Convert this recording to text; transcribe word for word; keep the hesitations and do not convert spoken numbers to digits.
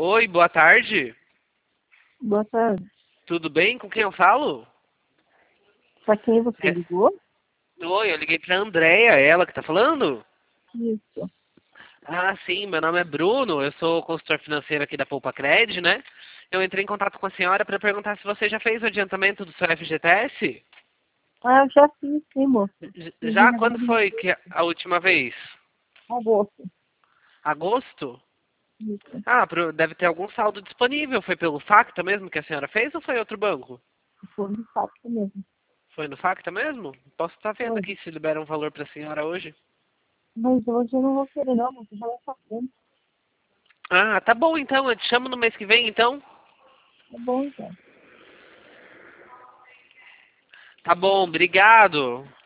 Oi, boa tarde. Boa tarde. Tudo bem? Com quem eu falo? Pra quem você É. ligou? Oi, eu liguei pra Andréia, ela que tá falando? Isso. Ah, sim, meu nome é Bruno, eu sou consultor financeiro aqui da Poupa Cred, né? Eu entrei em contato com a senhora para perguntar se você já fez o adiantamento do seu F G T S? Ah, eu já fiz, sim, moço. J- Fiz Já? em Quando agosto. foi que a última vez? Agosto. Agosto? Isso. Ah, pro- deve ter algum saldo disponível. Foi pelo Facta mesmo que a senhora fez ou foi outro banco? Foi de fato mesmo. Foi no Facta mesmo? Posso estar vendo Foi. aqui se libera um valor para a senhora hoje. Mas hoje eu não vou querer não, moço. Já vai fazendo. Ah, tá bom então, eu te chamo no mês que vem então. Tá bom, então. Tá bom, obrigado.